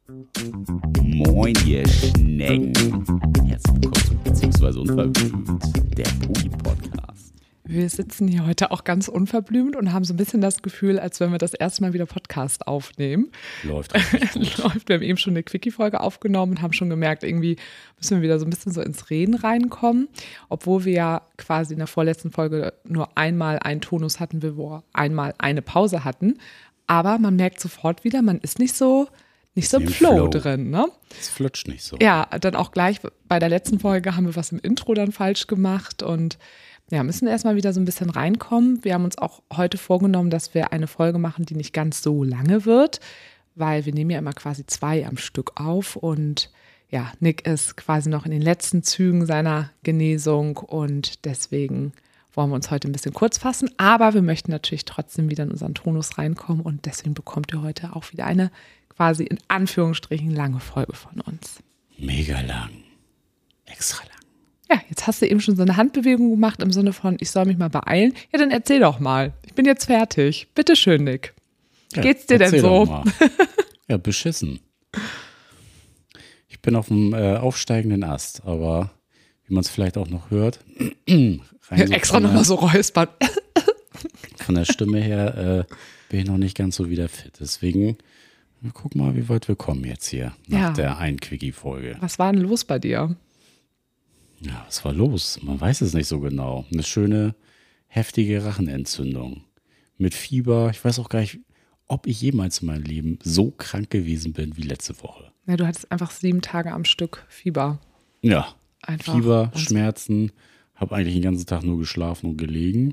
Moin, ihr Schnecken. Herzlich willkommen zu Beziehungsweise Unverblümt, der Poli-Podcast. Wir sitzen hier heute auch ganz unverblümt und haben so ein bisschen das Gefühl, als wenn wir das erste Mal wieder Podcast aufnehmen. Läuft richtig gut. Läuft. Wir haben eben schon eine Quickie-Folge aufgenommen und haben schon gemerkt, irgendwie müssen wir wieder so ein bisschen so ins Reden reinkommen. Obwohl wir ja quasi in der vorletzten Folge nur einmal einen Tonus hatten, wo wir einmal eine Pause hatten. Aber man merkt sofort wieder, man ist nicht so im Flow drin, ne? Es flutscht nicht so. Ja, dann auch gleich bei der letzten Folge haben wir was im Intro dann falsch gemacht und ja, müssen erstmal wieder so ein bisschen reinkommen. Wir haben uns auch heute vorgenommen, dass wir eine Folge machen, die nicht ganz so lange wird, weil wir nehmen ja immer quasi 2 am Stück auf und ja, Nick ist quasi noch in den letzten Zügen seiner Genesung und deswegen wollen wir uns heute ein bisschen kurz fassen, aber wir möchten natürlich trotzdem wieder in unseren Tonus reinkommen und deswegen bekommt ihr heute auch wieder eine quasi in Anführungsstrichen lange Folge von uns. Mega lang. Extra lang. Ja, jetzt hast du eben schon so eine Handbewegung gemacht im Sinne von, ich soll mich mal beeilen. Ja, dann erzähl doch mal. Ich bin jetzt fertig. Bitte schön, Nick. Wie geht's dir denn so? Ja, beschissen. Ich bin auf dem aufsteigenden Ast, aber wie man es vielleicht auch noch hört, extra nochmal so räuspern. Von der Stimme her bin ich noch nicht ganz so wieder fit. Deswegen, guck mal, wie weit wir kommen jetzt hier nach der Ein-Quickie-Folge. Was war denn los bei dir? Ja, was war los? Man weiß es nicht so genau. Eine schöne, heftige Rachenentzündung. Mit Fieber. Ich weiß auch gar nicht, ob ich jemals in meinem Leben so krank gewesen bin wie letzte Woche. Ja, du hattest einfach 7 Tage am Stück Fieber. Ja, einfach Fieber, Schmerzen. Habe eigentlich den ganzen Tag nur geschlafen und gelegen.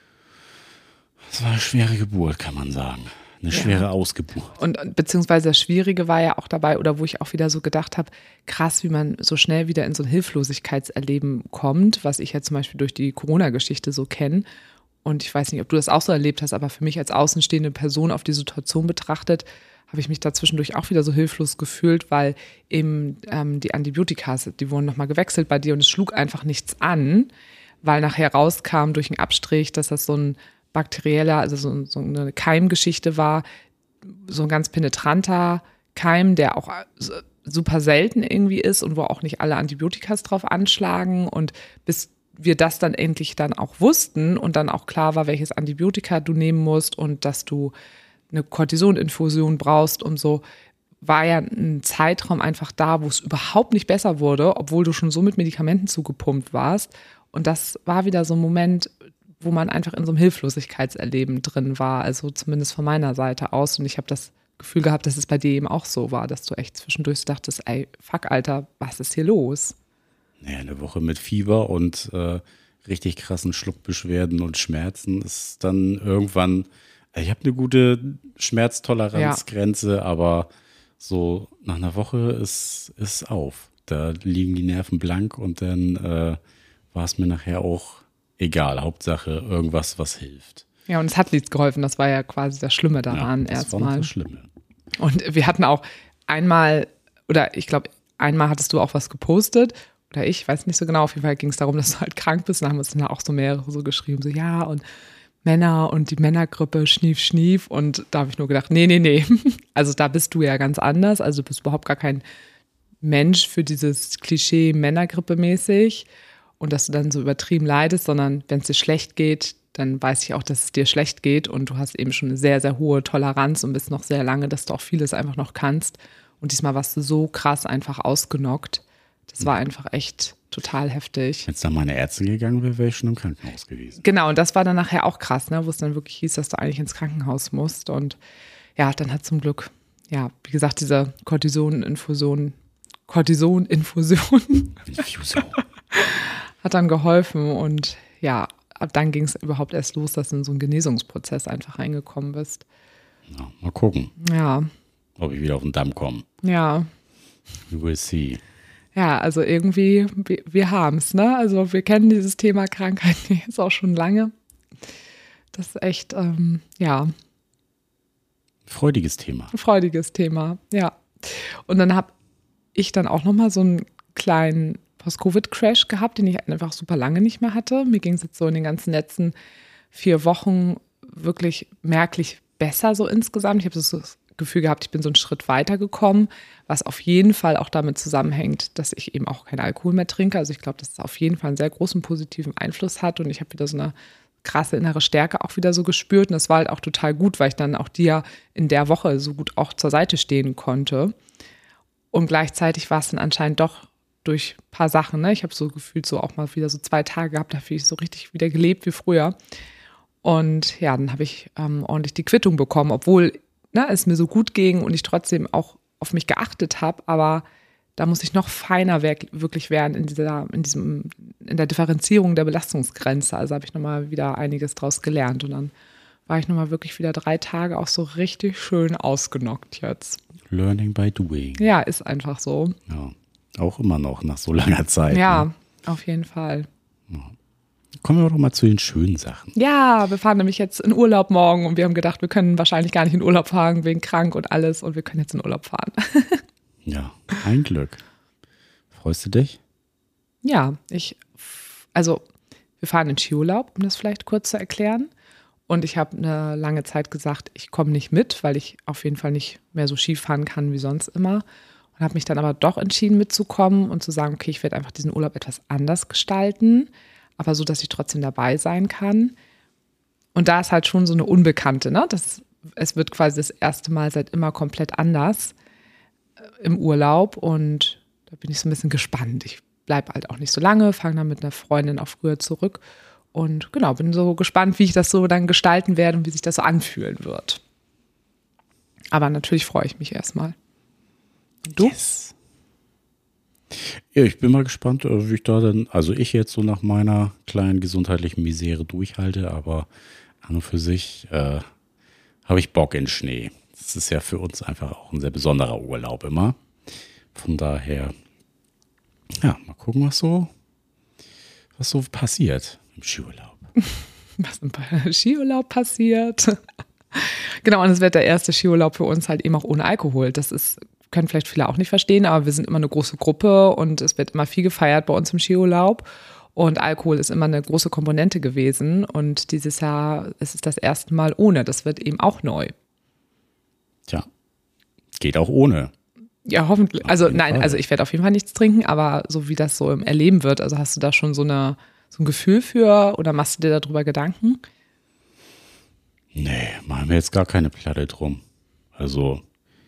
Es war eine schwere Geburt, kann man sagen. Eine schwere Ausgeburt. Und beziehungsweise das Schwierige war ja auch dabei, oder wo ich auch wieder so gedacht habe, krass, wie man so schnell wieder in so ein Hilflosigkeitserleben kommt, was ich ja zum Beispiel durch die Corona-Geschichte so kenne. Und ich weiß nicht, ob du das auch so erlebt hast, aber für mich als außenstehende Person auf die Situation betrachtet, habe ich mich da zwischendurch auch wieder so hilflos gefühlt, weil eben die Antibiotika, die wurden nochmal gewechselt bei dir und es schlug einfach nichts an, weil nachher rauskam durch einen Abstrich, dass das so ein bakterieller, also so eine Keimgeschichte war, so ein ganz penetranter Keim, der auch super selten irgendwie ist und wo auch nicht alle Antibiotikas drauf anschlagen. Und bis wir das dann endlich dann auch wussten und dann auch klar war, welches Antibiotika du nehmen musst und dass du eine Cortisoninfusion brauchst und so, war ja ein Zeitraum einfach da, wo es überhaupt nicht besser wurde, obwohl du schon so mit Medikamenten zugepumpt warst. Und das war wieder so ein Moment, wo man einfach in so einem Hilflosigkeitserleben drin war, also zumindest von meiner Seite aus. Und ich habe das Gefühl gehabt, dass es bei dir eben auch so war, dass du echt zwischendurch dachtest, ey, fuck, Alter, was ist hier los? Naja, eine Woche mit Fieber und richtig krassen Schluckbeschwerden und Schmerzen ist dann irgendwann, ich habe eine gute Schmerztoleranzgrenze, aber so nach einer Woche ist auf. Da liegen die Nerven blank und dann war es mir nachher auch egal, Hauptsache irgendwas, was hilft. Ja, und es hat nichts geholfen, das war ja quasi das Schlimme daran erstmal. Das war das Schlimme. Und wir hatten auch einmal, oder ich glaube, einmal hattest du auch was gepostet, oder ich weiß nicht so genau, auf jeden Fall ging es darum, dass du halt krank bist. Und dann haben uns dann auch so mehrere so geschrieben, so ja, und Männer und die Männergrippe, schnief, schnief. Und da habe ich nur gedacht, nee. Also da bist du ja ganz anders. Also du bist überhaupt gar kein Mensch für dieses Klischee Männergrippe mäßig. Und dass du dann so übertrieben leidest, sondern wenn es dir schlecht geht, dann weiß ich auch, dass es dir schlecht geht und du hast eben schon eine sehr, sehr hohe Toleranz und bist noch sehr lange, dass du auch vieles einfach noch kannst. Und diesmal warst du so krass einfach ausgenockt. Das war einfach echt total heftig. Wenn es dann meine Ärztin gegangen wäre, wäre ich schon im Krankenhaus gewesen. Genau, und das war dann nachher auch krass, ne, wo es dann wirklich hieß, dass du eigentlich ins Krankenhaus musst. Und ja, dann hat zum Glück, ja, wie gesagt, diese Cortisoninfusion hat dann geholfen und ja, ab dann ging es überhaupt erst los, dass du in so einen Genesungsprozess einfach reingekommen bist. Ja, mal gucken, ob ich wieder auf den Damm komme. Ja. We will see. Ja, also irgendwie, wir haben es, ne? Also wir kennen dieses Thema Krankheit jetzt auch schon lange. Das ist echt, Freudiges Thema. Ein freudiges Thema, ja. Und dann habe ich dann auch nochmal so einen kleinen Post-Covid-Crash gehabt, den ich einfach super lange nicht mehr hatte. Mir ging es jetzt so in den ganzen letzten 4 Wochen wirklich merklich besser so insgesamt. Ich habe das Gefühl gehabt, ich bin so einen Schritt weitergekommen, was auf jeden Fall auch damit zusammenhängt, dass ich eben auch keinen Alkohol mehr trinke. Also ich glaube, dass es auf jeden Fall einen sehr großen positiven Einfluss hat und ich habe wieder so eine krasse innere Stärke auch wieder so gespürt und das war halt auch total gut, weil ich dann auch dir in der Woche so gut auch zur Seite stehen konnte. Und gleichzeitig war es dann anscheinend doch durch ein paar Sachen, ne? Ich habe so gefühlt so auch mal wieder so 2 Tage gehabt, da fühle ich so richtig wieder gelebt wie früher. Und ja, dann habe ich ordentlich die Quittung bekommen, obwohl es mir so gut ging und ich trotzdem auch auf mich geachtet habe, aber da muss ich noch feiner wirklich werden in der Differenzierung der Belastungsgrenze. Also habe ich nochmal wieder einiges draus gelernt und dann war ich nochmal wirklich wieder 3 Tage auch so richtig schön ausgenockt jetzt. Learning by doing. Ja, ist einfach so. Ja, auch immer noch nach so langer Zeit. Ja, ne? auf jeden Fall. Ja. Kommen wir doch mal zu den schönen Sachen. Ja, wir fahren nämlich jetzt in Urlaub morgen und wir haben gedacht, wir können wahrscheinlich gar nicht in Urlaub fahren, wegen krank und alles und wir können jetzt in Urlaub fahren. Ja, ein Glück. Freust du dich? Ja, wir fahren in Skiurlaub, um das vielleicht kurz zu erklären. Und ich habe eine lange Zeit gesagt, ich komme nicht mit, weil ich auf jeden Fall nicht mehr so Ski fahren kann wie sonst immer. Und habe mich dann aber doch entschieden mitzukommen und zu sagen, okay, ich werde einfach diesen Urlaub etwas anders gestalten, aber so, dass ich trotzdem dabei sein kann. Und da ist halt schon so eine Unbekannte, ne? Es wird quasi das erste Mal seit immer komplett anders im Urlaub und da bin ich so ein bisschen gespannt. Ich bleibe halt auch nicht so lange, fange dann mit einer Freundin auch früher zurück und genau, bin so gespannt, wie ich das so dann gestalten werde und wie sich das so anfühlen wird. Aber natürlich freue ich mich erstmal. Und du? Yes. Ja, ich bin mal gespannt, wie ich da dann, also ich jetzt so nach meiner kleinen gesundheitlichen Misere durchhalte, aber an und für sich habe ich Bock in Schnee. Das ist ja für uns einfach auch ein sehr besonderer Urlaub immer. Von daher, ja, mal gucken, was so passiert im Skiurlaub. Was im Skiurlaub passiert. Genau, und es wird der erste Skiurlaub für uns halt eben auch ohne Alkohol. Können vielleicht viele auch nicht verstehen, aber wir sind immer eine große Gruppe und es wird immer viel gefeiert bei uns im Skiurlaub. Und Alkohol ist immer eine große Komponente gewesen. Und dieses Jahr ist es das erste Mal ohne. Das wird eben auch neu. Tja, geht auch ohne. Ja, hoffentlich. Also nein, also ich werde auf jeden Fall nichts trinken, aber so wie das so im Erleben wird, also hast du da schon so ein Gefühl für oder machst du dir darüber Gedanken? Nee, machen wir jetzt gar keine Platte drum. Also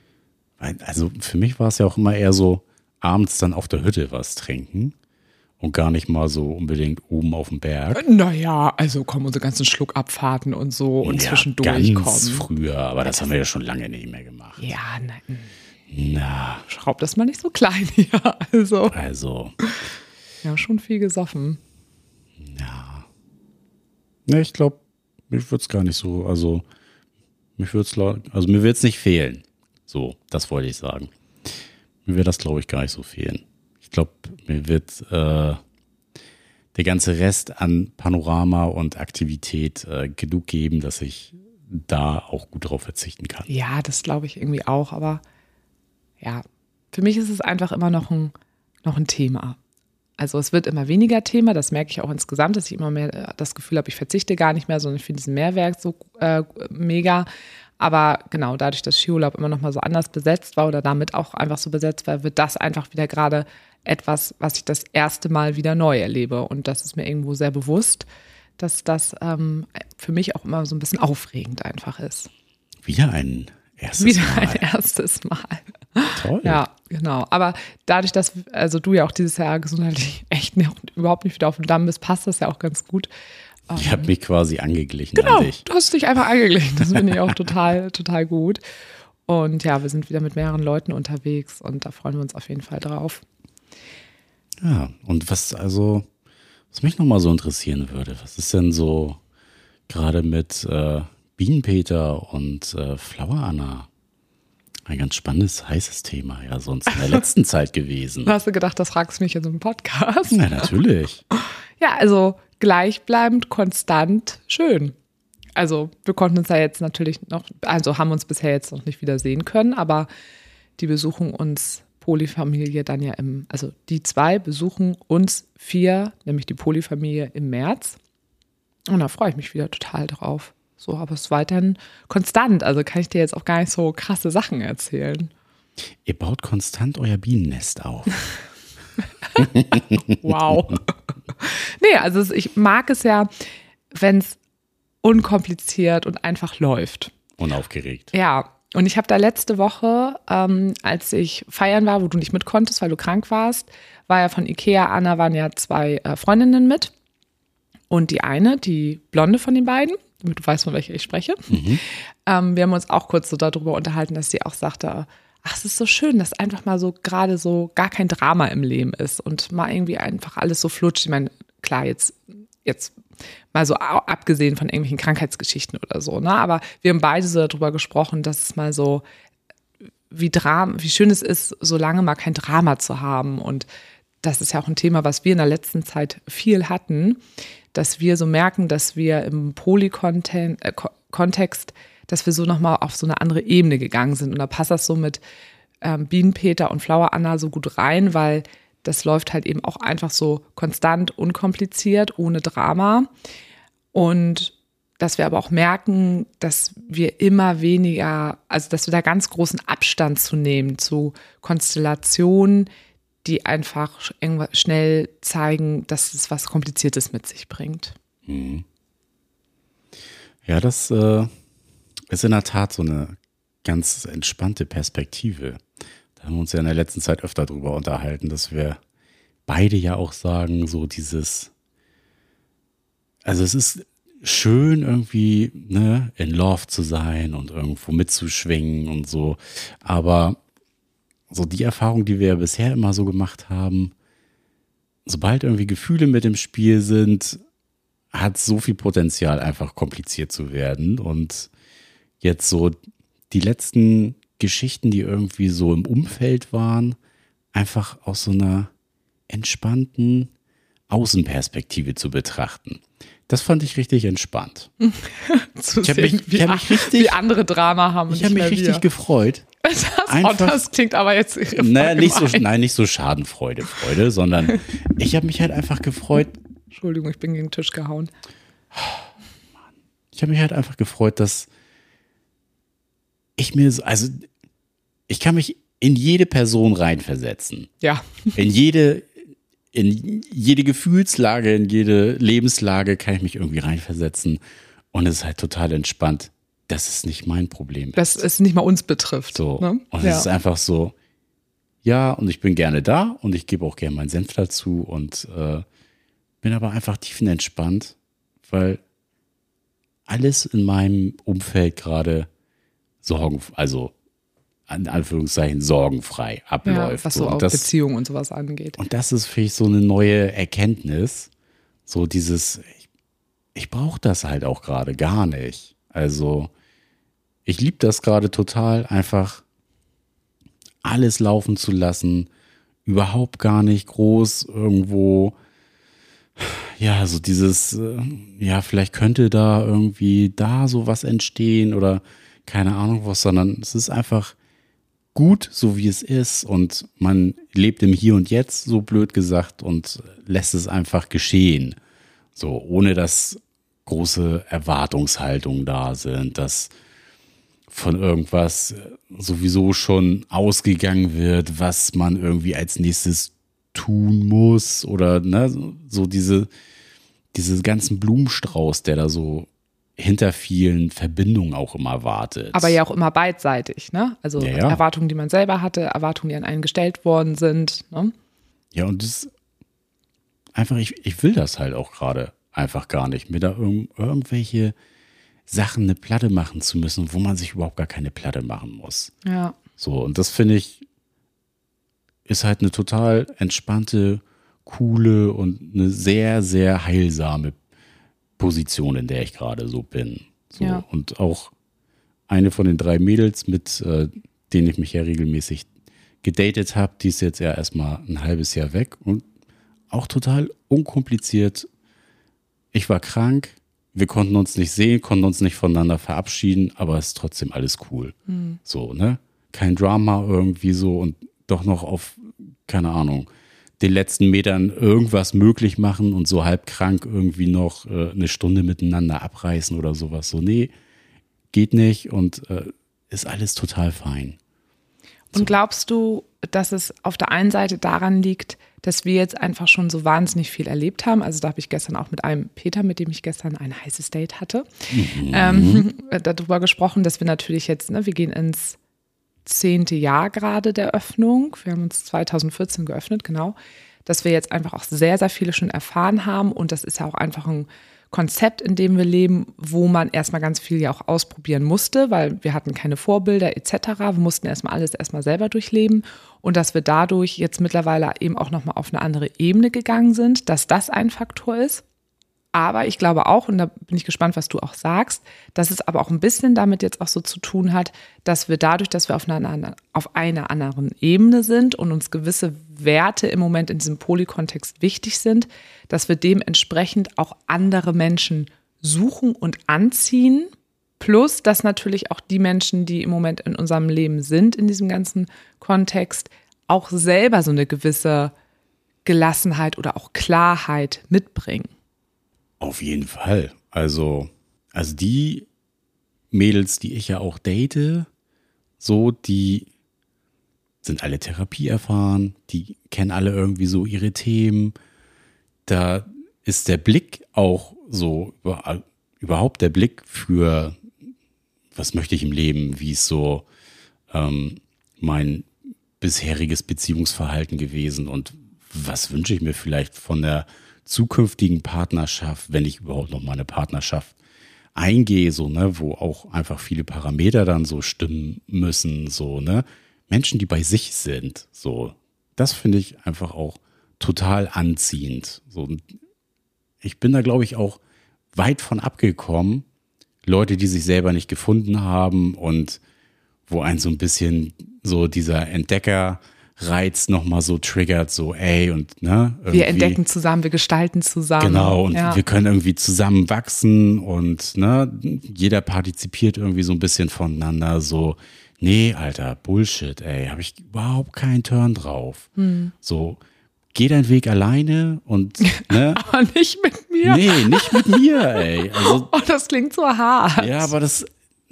für mich war es ja auch immer eher so, abends dann auf der Hütte was trinken und gar nicht mal so unbedingt oben auf dem Berg. Naja, also kommen unsere ganzen Schluckabfahrten und so und ja, zwischendurch ganz früher, aber das haben wir ja schon lange nicht mehr gemacht. Ja, nein. Na. Schraub das mal nicht so klein hier. Also. Wir haben schon viel gesoffen. Ja. Ne, ich glaube, mir würde es gar nicht so, also mir wird es nicht fehlen. So, das wollte ich sagen. Mir wird das, glaube ich, gar nicht so fehlen. Ich glaube, mir wird der ganze Rest an Panorama und Aktivität genug geben, dass ich da auch gut drauf verzichten kann. Ja, das glaube ich irgendwie auch, aber ja, für mich ist es einfach immer noch ein Thema. Also es wird immer weniger Thema, das merke ich auch insgesamt, dass ich immer mehr das Gefühl habe, ich verzichte gar nicht mehr, sondern ich finde diesen Mehrwert so mega. Aber genau, dadurch, dass Skiurlaub immer noch mal so anders besetzt war oder damit auch einfach so besetzt war, wird das einfach wieder gerade etwas, was ich das erste Mal wieder neu erlebe. Und das ist mir irgendwo sehr bewusst, dass das für mich auch immer so ein bisschen aufregend einfach ist. Wieder ein erstes Mal. Toll. Ja, genau. Aber dadurch, dass du ja auch dieses Jahr gesundheitlich echt überhaupt nicht wieder auf dem Damm bist, passt das ja auch ganz gut. Ich habe mich quasi angeglichen an dich. Du hast dich einfach angeglichen. Das finde ich auch total, total gut. Und ja, wir sind wieder mit mehreren Leuten unterwegs und da freuen wir uns auf jeden Fall drauf. Ja, und was mich nochmal so interessieren würde, was ist denn so gerade mit Bienenpeter und Flower Anna? Ein ganz spannendes, heißes Thema ja sonst in der letzten Zeit gewesen. Hast du gedacht, das fragst du mich in so einem Podcast? Ja, natürlich. Ja, also gleichbleibend, konstant, schön. Also wir konnten uns ja jetzt natürlich haben uns bisher jetzt noch nicht wieder sehen können, aber die besuchen uns Polyfamilie dann ja die 2 besuchen uns 4, nämlich die Polyfamilie im März. Und da freue ich mich wieder total drauf. So, aber es ist weiterhin konstant. Also kann ich dir jetzt auch gar nicht so krasse Sachen erzählen. Ihr baut konstant euer Bienennest auf. Wow. Nee, also ich mag es ja, wenn es unkompliziert und einfach läuft. Unaufgeregt. Ja, und ich habe da letzte Woche, als ich feiern war, wo du nicht mit konntest, weil du krank warst, war ja von Ikea, Anna, waren ja 2 Freundinnen mit. Und die eine, die Blonde von den beiden, damit du weißt, von welcher ich spreche, wir haben uns auch kurz so darüber unterhalten, dass sie auch sagte, ach, es ist so schön, dass einfach mal so gerade so gar kein Drama im Leben ist und mal irgendwie einfach alles so flutscht. Ich meine, klar, jetzt mal so abgesehen von irgendwelchen Krankheitsgeschichten oder so, ne? Aber wir haben beide so darüber gesprochen, dass es mal so, wie schön es ist, so lange mal kein Drama zu haben. Und das ist ja auch ein Thema, was wir in der letzten Zeit viel hatten, dass wir so merken, dass wir im Poly-Kontext, dass wir so nochmal auf so eine andere Ebene gegangen sind. Und da passt das so mit Bienenpeter und Flower Anna so gut rein, weil das läuft halt eben auch einfach so konstant, unkompliziert, ohne Drama. Und dass wir aber auch merken, dass wir immer weniger, also dass wir da ganz großen Abstand zu nehmen zu Konstellationen, die einfach schnell zeigen, dass es was Kompliziertes mit sich bringt. Ja, das ist in der Tat so eine ganz entspannte Perspektive. Da haben wir uns ja in der letzten Zeit öfter drüber unterhalten, dass wir beide ja auch sagen, so dieses, also es ist schön irgendwie, ne, in Love zu sein und irgendwo mitzuschwingen und so, aber so die Erfahrung, die wir ja bisher immer so gemacht haben, sobald irgendwie Gefühle mit im Spiel sind, hat so viel Potenzial, einfach kompliziert zu werden. Und jetzt so die letzten Geschichten, die irgendwie so im Umfeld waren, einfach aus so einer entspannten Außenperspektive zu betrachten. Das fand ich richtig entspannt. Wie andere Drama haben. Ich habe mich richtig gefreut. Das klingt aber jetzt naja, nicht so Schadenfreude, sondern ich habe mich halt einfach gefreut. Entschuldigung, ich bin gegen den Tisch gehauen. Ich habe mich halt einfach gefreut, dass ich mir so, also ich kann mich in jede Person reinversetzen. Ja. In jede Gefühlslage, in jede Lebenslage kann ich mich irgendwie reinversetzen. Und es ist halt total entspannt, dass es nicht mein Problem ist. Dass es nicht mal uns betrifft. So. Ne? Und es ist einfach so, ja, und ich bin gerne da und ich gebe auch gerne meinen Senf dazu und bin aber einfach tiefenentspannt, weil alles in meinem Umfeld gerade in Anführungszeichen sorgenfrei abläuft. Ja, was so auch Beziehungen und sowas angeht. Und das ist für mich so eine neue Erkenntnis. So dieses, ich brauche das halt auch gerade gar nicht. Also ich liebe das gerade total, einfach alles laufen zu lassen, überhaupt gar nicht groß irgendwo, ja, so dieses, ja, vielleicht könnte da irgendwie da sowas entstehen oder keine Ahnung was, sondern es ist einfach gut, so wie es ist und man lebt im Hier und Jetzt, so blöd gesagt, und lässt es einfach geschehen. So, ohne dass große Erwartungshaltungen da sind, dass von irgendwas sowieso schon ausgegangen wird, was man irgendwie als nächstes tun muss oder ne, so diese ganzen Blumenstrauß, der da so hinter vielen Verbindungen auch immer wartet. Aber ja auch immer beidseitig, ne? Also ja. Erwartungen, die man selber hatte, Erwartungen, die an einen gestellt worden sind. Ne? Ja, und das einfach, ich will das halt auch gerade einfach gar nicht, mir da irgendwelche Sachen eine Platte machen zu müssen, wo man sich überhaupt gar keine Platte machen muss. Ja. So, und das finde ich, ist halt eine total entspannte, coole und eine sehr, sehr heilsame Position, in der ich gerade so bin. So, ja. Und auch eine von den 3 Mädels, mit denen ich mich ja regelmäßig gedatet habe, die ist jetzt ja erstmal ein halbes Jahr weg und auch total unkompliziert. Ich war krank, wir konnten uns nicht sehen, konnten uns nicht voneinander verabschieden, aber es ist trotzdem alles cool. So, ne? Kein Drama irgendwie so und doch noch auf, keine Ahnung, den letzten Metern irgendwas möglich machen und so halb krank irgendwie noch eine Stunde miteinander abreißen oder sowas. So, nee, geht nicht und ist alles total fein. Und glaubst du, dass es auf der einen Seite daran liegt, dass wir jetzt einfach schon so wahnsinnig viel erlebt haben? Also da habe ich gestern auch mit einem Peter, mit dem ich gestern ein heißes Date hatte, darüber gesprochen, dass wir natürlich jetzt, wir gehen ins 10. Jahr gerade der Öffnung. Wir haben uns 2014 geöffnet, genau. Dass wir jetzt einfach auch sehr, sehr viele schon erfahren haben. Und das ist ja auch einfach ein Konzept, in dem wir leben, wo man erstmal ganz viel ja auch ausprobieren musste, weil wir hatten keine Vorbilder etc. Wir mussten alles selber durchleben und dass wir dadurch jetzt mittlerweile eben auch nochmal auf eine andere Ebene gegangen sind, dass das ein Faktor ist. Aber ich glaube auch, und da bin ich gespannt, was du auch sagst, dass es aber auch ein bisschen damit jetzt auch so zu tun hat, dass wir dadurch, dass wir auf einer anderen Ebene sind und uns gewisse Werte im Moment in diesem Polykontext wichtig sind, dass wir dementsprechend auch andere Menschen suchen und anziehen. Plus, dass natürlich auch die Menschen, die im Moment in unserem Leben sind, in diesem ganzen Kontext, auch selber so eine gewisse Gelassenheit oder auch Klarheit mitbringen. Auf jeden Fall. Also die Mädels, die ich ja auch date, so, die sind alle therapieerfahren, die kennen alle irgendwie so ihre Themen. Da ist der Blick auch so, überhaupt der Blick für, was möchte ich im Leben, wie ist so mein bisheriges Beziehungsverhalten gewesen und was wünsche ich mir vielleicht von der zukünftigen Partnerschaft, wenn ich überhaupt noch mal eine Partnerschaft eingehe, so, wo auch einfach viele Parameter dann so stimmen müssen, so, Menschen, die bei sich sind, so, das finde ich einfach auch total anziehend. So, ich bin da, glaube ich, auch weit von abgekommen, Leute, die sich selber nicht gefunden haben und wo ein so ein bisschen so dieser Entdeckerreiz nochmal so triggert, so und wir entdecken zusammen, wir gestalten zusammen. Genau, und wir können irgendwie zusammen wachsen und jeder partizipiert irgendwie so ein bisschen voneinander, so, nee, Alter, Bullshit, habe ich überhaupt keinen Turn drauf. So, geh deinen Weg alleine und, Aber nicht mit mir. Nee, nicht mit mir, ey. Also, das klingt so hart. Ja, aber das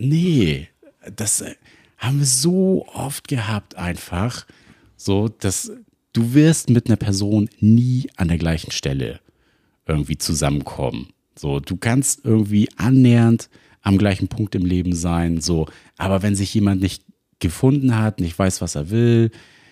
haben wir so oft gehabt einfach, so, dass du wirst mit einer Person nie an der gleichen Stelle irgendwie zusammenkommen. So, du kannst irgendwie annähernd am gleichen Punkt im Leben sein, so, aber wenn sich jemand nicht gefunden hat, nicht weiß, was er will,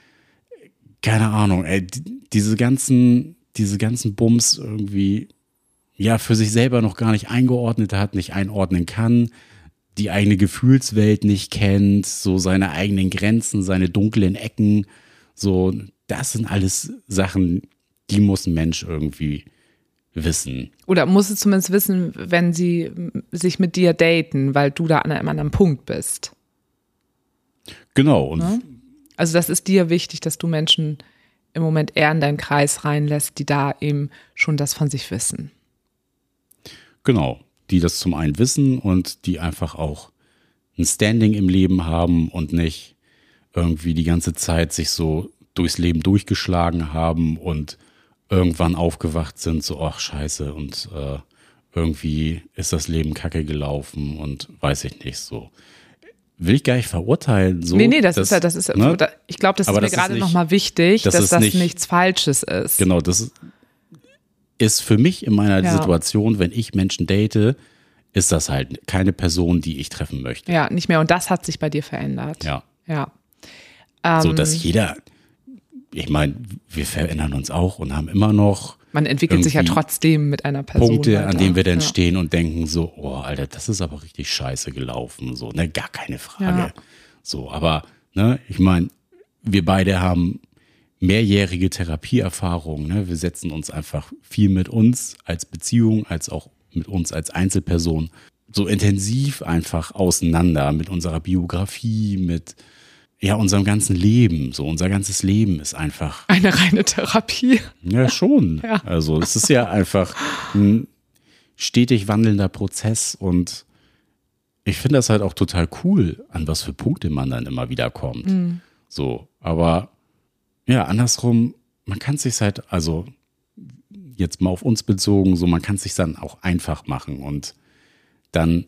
keine Ahnung, diese ganzen Bums irgendwie, ja, für sich selber noch gar nicht eingeordnet hat, nicht einordnen kann, die eigene Gefühlswelt nicht kennt, so seine eigenen Grenzen, seine dunklen Ecken, so, das sind alles Sachen, die muss ein Mensch irgendwie wissen. Oder muss es zumindest wissen, wenn sie sich mit dir daten, weil du da an einem anderen Punkt bist. Genau. Und also das ist dir wichtig, dass du Menschen im Moment eher in deinen Kreis reinlässt, die da eben schon das von sich wissen. Genau, die das zum einen wissen und die einfach auch ein Standing im Leben haben und nicht irgendwie die ganze Zeit sich so durchs Leben durchgeschlagen haben und irgendwann aufgewacht sind, so, ach scheiße, und irgendwie ist das Leben kacke gelaufen und weiß ich nicht, so. Will ich gar nicht verurteilen. So, nee, das ist ich glaube, das ist mir gerade nochmal wichtig, dass das nichts Falsches ist. Genau, das ist für mich in meiner Situation, wenn ich Menschen date, ist das halt keine Person, die ich treffen möchte. Ja, nicht mehr. Und das hat sich bei dir verändert. Ja. So, dass jeder, ich meine, wir verändern uns auch und haben immer noch man entwickelt sich ja trotzdem mit einer Person. Punkte, weiter, an denen wir dann stehen und denken so, oh, Alter, das ist aber richtig scheiße gelaufen. So, gar keine Frage. Ja. So, aber, ich meine, wir beide haben mehrjährige Therapieerfahrung. Wir setzen uns einfach viel mit uns als Beziehung, als auch mit uns als Einzelperson so intensiv einfach auseinander mit unserer Biografie, mit unserem ganzen Leben. So, unser ganzes Leben ist einfach eine reine Therapie. Ja, schon. Ja. Also es ist ja einfach ein stetig wandelnder Prozess und ich finde das halt auch total cool, an was für Punkte man dann immer wieder kommt. So, aber andersrum man kann es sich halt, also jetzt mal auf uns bezogen, so man kann es sich dann auch einfach machen und dann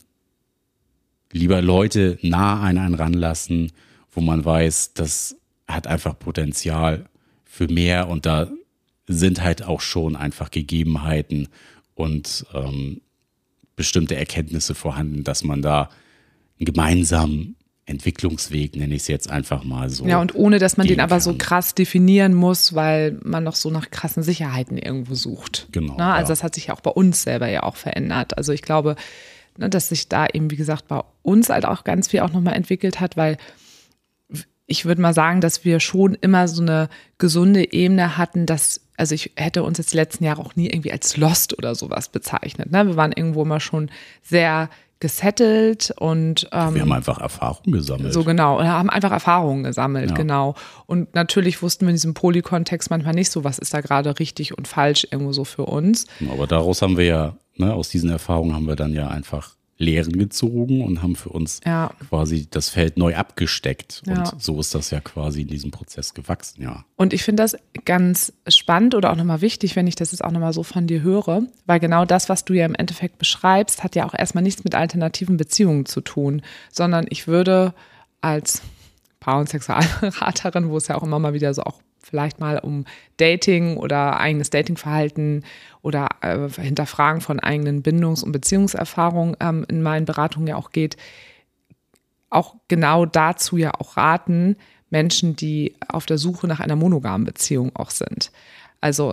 lieber Leute nah an einen ranlassen, wo man weiß, das hat einfach Potenzial für mehr und da sind halt auch schon einfach Gegebenheiten und bestimmte Erkenntnisse vorhanden, dass man da einen gemeinsamen Entwicklungsweg, nenne ich es jetzt einfach mal so. Ja, und ohne, dass man den aber kann. so krass definieren muss, weil man noch so nach krassen Sicherheiten irgendwo sucht. Genau. Na, also ja. das hat sich ja auch bei uns selber ja auch verändert. Also ich glaube, dass sich da eben, wie gesagt, bei uns halt auch ganz viel auch nochmal entwickelt hat, weil ich würde mal sagen, dass wir schon immer so eine gesunde Ebene hatten, also ich hätte uns jetzt die letzten Jahre auch nie irgendwie als Lost oder sowas bezeichnet. Ne? Wir waren irgendwo immer schon sehr gesettelt und wir haben einfach Erfahrung gesammelt. So genau, oder haben einfach Erfahrungen gesammelt, Ja. genau. Und natürlich wussten wir in diesem Polykontext manchmal nicht so, was ist da gerade richtig und falsch irgendwo so für uns. Aber daraus haben wir ja, aus diesen Erfahrungen haben wir dann ja einfach Lehren gezogen und haben für uns Ja. quasi das Feld neu abgesteckt. Ja. Und so ist das ja quasi in diesem Prozess gewachsen, ja. Und ich finde das ganz spannend oder auch nochmal wichtig, wenn ich das jetzt auch nochmal so von dir höre, weil genau das, was du ja im Endeffekt beschreibst, hat ja auch erstmal nichts mit alternativen Beziehungen zu tun, sondern ich würde als Paar- und Sexualberaterin, wo es ja auch immer mal wieder so auch vielleicht mal um Dating oder eigenes Datingverhalten oder Hinterfragen von eigenen Bindungs- und Beziehungserfahrungen in meinen Beratungen ja auch geht, auch genau dazu ja auch raten, Menschen, die auf der Suche nach einer monogamen Beziehung auch sind. Also,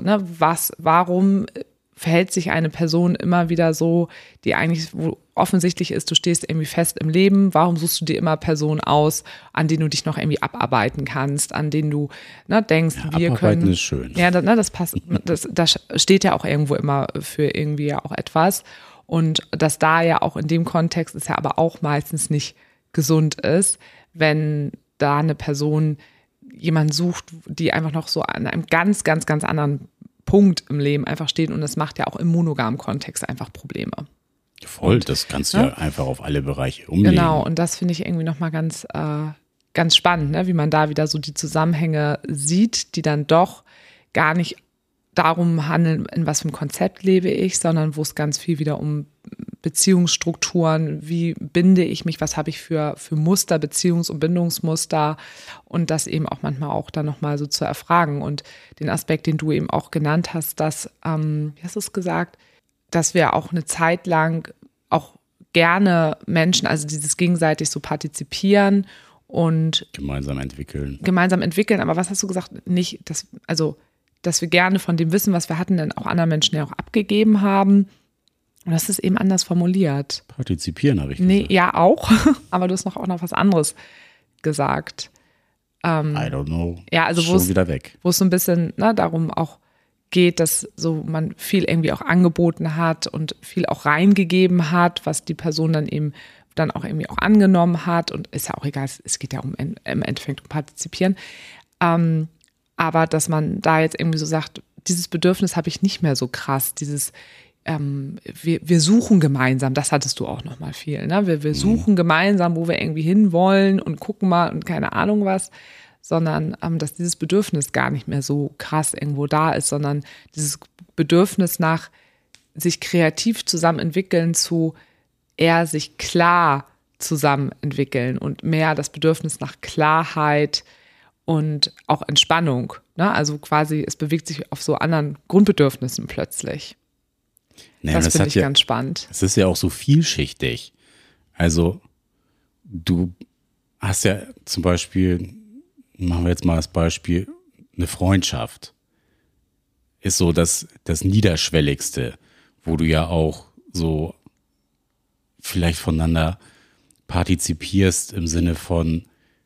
warum verhält sich eine Person immer wieder so, die eigentlich wo offensichtlich ist, du stehst irgendwie fest im Leben, warum suchst du dir immer Personen aus, an denen du dich noch irgendwie abarbeiten kannst, an denen du denkst, Ja, wir abarbeiten können. ist schön. Ja, das passt, das steht ja auch irgendwo immer für irgendwie ja auch etwas. Und dass da ja auch in dem Kontext es ja aber auch meistens nicht gesund ist, wenn da eine Person jemanden sucht, die einfach noch so an einem ganz, ganz, ganz anderen Punkt im Leben einfach steht und das macht ja auch im monogamen Kontext einfach Probleme. Voll, das kannst du ja einfach auf alle Bereiche umlegen. Genau, und das finde ich irgendwie nochmal ganz, ganz spannend, ne? Wie man da wieder so die Zusammenhänge sieht, die dann doch gar nicht darum handeln, in was für einem Konzept lebe ich, sondern wo es ganz viel wieder um Beziehungsstrukturen, wie binde ich mich, was habe ich für Muster, Beziehungs- und Bindungsmuster und das eben auch manchmal auch dann nochmal so zu erfragen. Und den Aspekt, den du eben auch genannt hast, dass, wie hast du es gesagt, dass wir auch eine Zeit lang auch gerne Menschen, also dieses gegenseitig so partizipieren und Gemeinsam entwickeln. Aber was hast du gesagt? Nicht, dass wir gerne von dem Wissen, was wir hatten, dann auch anderen Menschen ja auch abgegeben haben. Und das ist eben anders formuliert. Partizipieren, habe ich gesagt. Nee, ja auch, aber du hast auch noch was anderes gesagt. I don't know. Ja, also schon wieder weg. Wo es so ein bisschen darum auch geht, dass so man viel irgendwie auch angeboten hat und viel auch reingegeben hat, was die Person dann eben dann auch irgendwie auch angenommen hat. Und ist ja auch egal, es geht ja im Endeffekt um Partizipieren. Aber dass man da jetzt irgendwie so sagt, dieses Bedürfnis habe ich nicht mehr so krass, dieses wir suchen gemeinsam, das hattest du auch noch mal viel, ne? Wir suchen gemeinsam, wo wir irgendwie hinwollen und gucken mal und keine Ahnung was, sondern dass dieses Bedürfnis gar nicht mehr so krass irgendwo da ist, sondern dieses Bedürfnis nach sich kreativ zusammen entwickeln zu eher sich klar zusammen entwickeln und mehr das Bedürfnis nach Klarheit und auch Entspannung, ne? Also quasi, es bewegt sich auf so anderen Grundbedürfnissen plötzlich. Naja, das finde ich ganz spannend. Es ist ja auch so vielschichtig. Also du hast ja zum Beispiel, machen wir jetzt mal das Beispiel, eine Freundschaft ist so das Niederschwelligste, wo du ja auch so vielleicht voneinander partizipierst im Sinne von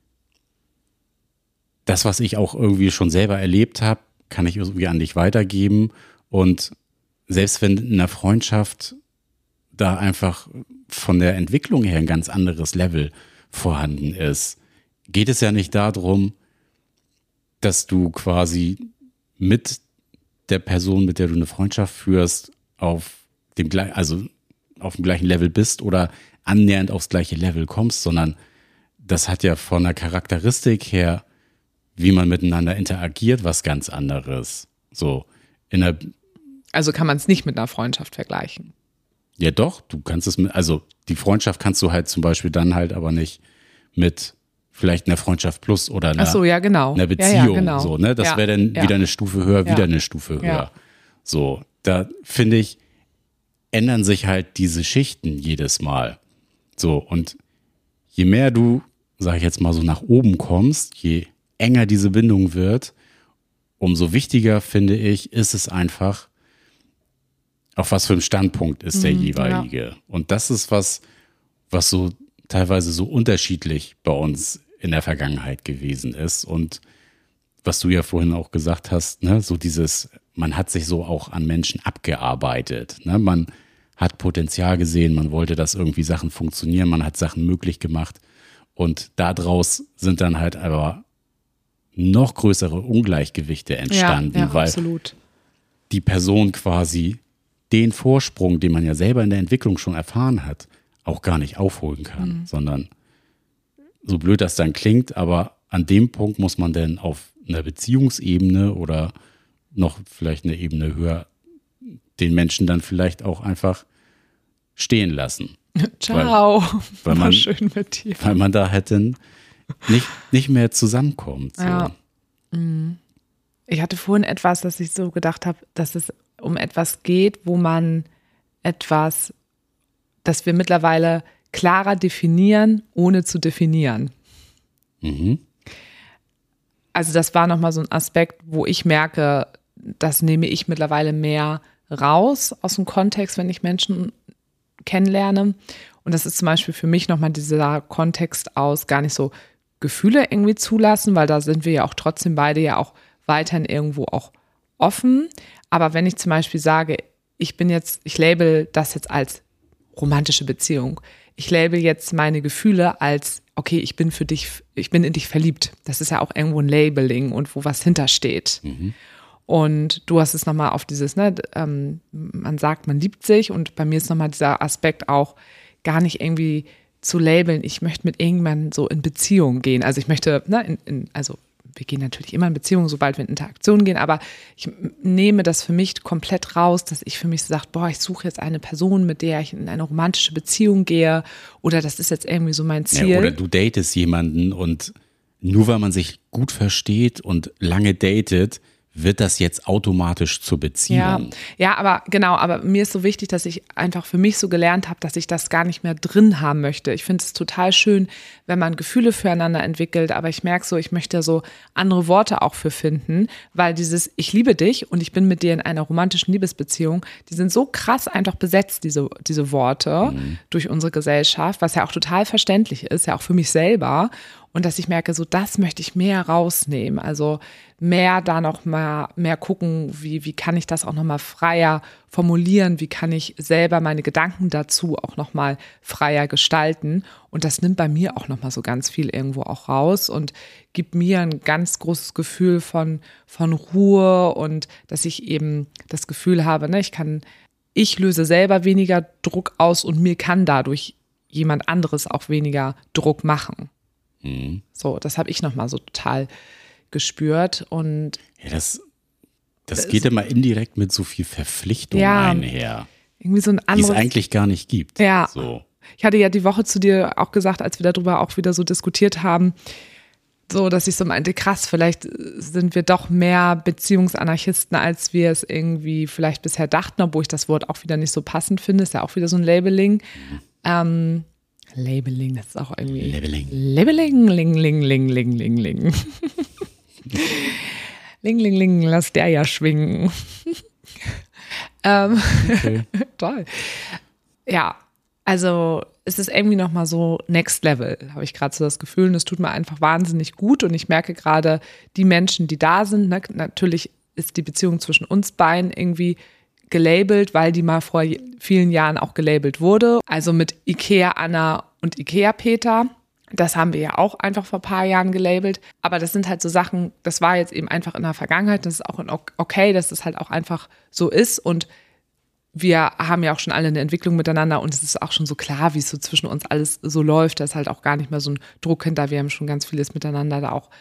das, was ich auch irgendwie schon selber erlebt habe, kann ich irgendwie an dich weitergeben. Und selbst wenn in einer Freundschaft da einfach von der Entwicklung her ein ganz anderes Level vorhanden ist, geht es ja nicht darum, dass du quasi mit der Person, mit der du eine Freundschaft führst, auf dem gleichen Level bist oder annähernd aufs gleiche Level kommst, sondern das hat ja von der Charakteristik her wie man miteinander interagiert, was ganz anderes. So, also kann man es nicht mit einer Freundschaft vergleichen. Ja doch, du kannst es also die Freundschaft kannst du halt zum Beispiel dann halt aber nicht mit vielleicht einer Freundschaft plus oder einer, genau. einer Beziehung. Ja, genau. So, ne? Das wäre dann wieder eine Stufe höher, wieder eine Stufe höher. Ja. So, da finde ich, ändern sich halt diese Schichten jedes Mal. So, und je mehr du, sag ich jetzt mal so, nach oben kommst, je enger diese Bindung wird, umso wichtiger, finde ich, ist es einfach, auf was für einem Standpunkt ist der jeweilige. Ja. Und das ist was so teilweise so unterschiedlich bei uns in der Vergangenheit gewesen ist. Und was du ja vorhin auch gesagt hast, ne, so dieses, man hat sich so auch an Menschen abgearbeitet. Ne? Man hat Potenzial gesehen, man wollte, dass irgendwie Sachen funktionieren, man hat Sachen möglich gemacht. Und daraus sind dann halt aber noch größere Ungleichgewichte entstanden, weil absolut. Die Person quasi den Vorsprung, den man ja selber in der Entwicklung schon erfahren hat, auch gar nicht aufholen kann, sondern so blöd das dann klingt, aber an dem Punkt muss man dann auf einer Beziehungsebene oder noch vielleicht eine Ebene höher den Menschen dann vielleicht auch einfach stehen lassen. Ciao. Weil man, schön mit dir. Weil man da halt dann nicht mehr zusammenkommt. So. Ja. Ich hatte vorhin etwas, dass ich so gedacht habe, dass es um etwas geht, wo man etwas, dass wir mittlerweile klarer definieren, ohne zu definieren. Also das war nochmal so ein Aspekt, wo ich merke, das nehme ich mittlerweile mehr raus aus dem Kontext, wenn ich Menschen kennenlerne. Und das ist zum Beispiel für mich nochmal dieser Kontext aus gar nicht so Gefühle irgendwie zulassen, weil da sind wir ja auch trotzdem beide ja auch weiterhin irgendwo auch offen. Aber wenn ich zum Beispiel sage, ich label das jetzt als romantische Beziehung. Ich label jetzt meine Gefühle als, okay, ich bin in dich verliebt. Das ist ja auch irgendwo ein Labeling und wo was hintersteht. Und du hast es nochmal auf dieses, man sagt, man liebt sich, und bei mir ist nochmal dieser Aspekt auch gar nicht irgendwie zu labeln, ich möchte mit irgendjemandem so in Beziehung gehen. Also ich möchte, also wir gehen natürlich immer in Beziehung, sobald wir in Interaktion gehen, aber ich nehme das für mich komplett raus, dass ich für mich so sage, ich suche jetzt eine Person, mit der ich in eine romantische Beziehung gehe, oder das ist jetzt irgendwie so mein Ziel. Ja, oder du datest jemanden und nur weil man sich gut versteht und lange datet, wird das jetzt automatisch zur Beziehung. Ja, aber mir ist so wichtig, dass ich einfach für mich so gelernt habe, dass ich das gar nicht mehr drin haben möchte. Ich finde es total schön, wenn man Gefühle füreinander entwickelt, aber ich merke so, ich möchte so andere Worte auch für finden, weil dieses ich liebe dich und ich bin mit dir in einer romantischen Liebesbeziehung, die sind so krass einfach besetzt, diese Worte durch unsere Gesellschaft, was ja auch total verständlich ist, ja auch für mich selber. Und dass ich merke, so das möchte ich mehr rausnehmen. Also mehr da noch mal mehr gucken, wie kann ich das auch noch mal freier formulieren, wie kann ich selber meine Gedanken dazu auch noch mal freier gestalten. Und das nimmt bei mir auch noch mal so ganz viel irgendwo auch raus und gibt mir ein ganz großes Gefühl von Ruhe und dass ich eben das Gefühl habe, ich löse selber weniger Druck aus und mir kann dadurch jemand anderes auch weniger Druck machen. So, das habe ich nochmal so total gespürt. Und ja, das geht immer indirekt mit so viel Verpflichtung einher. Irgendwie so ein anderes, die es eigentlich gar nicht gibt. Ja. So. Ich hatte ja die Woche zu dir auch gesagt, als wir darüber auch wieder so diskutiert haben, so, dass ich so meinte, krass, vielleicht sind wir doch mehr Beziehungsanarchisten, als wir es irgendwie vielleicht bisher dachten, obwohl ich das Wort auch wieder nicht so passend finde. Ist ja auch wieder so ein Labeling. Labeling, das ist auch irgendwie. Labeling, ling, ling, ling, ling, ling, ling. Ling, ling, ling, lass der ja schwingen. Okay. Toll. Ja, also es ist irgendwie nochmal so Next Level, habe ich gerade so das Gefühl. Und es tut mir einfach wahnsinnig gut. Und ich merke gerade, die Menschen, die da sind, natürlich ist die Beziehung zwischen uns beiden irgendwie gelabelt, weil die mal vor vielen Jahren auch gelabelt wurde. Also mit Ikea Anna und Ikea Peter. Das haben wir ja auch einfach vor ein paar Jahren gelabelt. Aber das sind halt so Sachen, das war jetzt eben einfach in der Vergangenheit. Das ist auch okay, dass es halt auch einfach so ist. Und wir haben ja auch schon alle eine Entwicklung miteinander. Und es ist auch schon so klar, wie es so zwischen uns alles so läuft. Da ist halt auch gar nicht mehr so ein Druck hinter. Wir haben schon ganz vieles miteinander da auch